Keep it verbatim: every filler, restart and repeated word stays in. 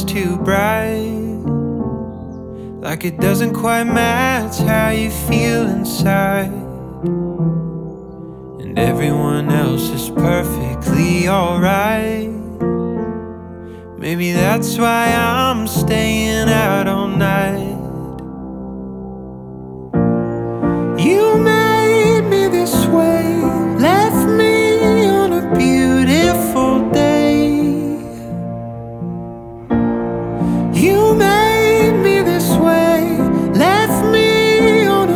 too bright, like it doesn't quite match how you feel inside. And everyone else is perfectly alright. Maybe that's why I'm staying out all night.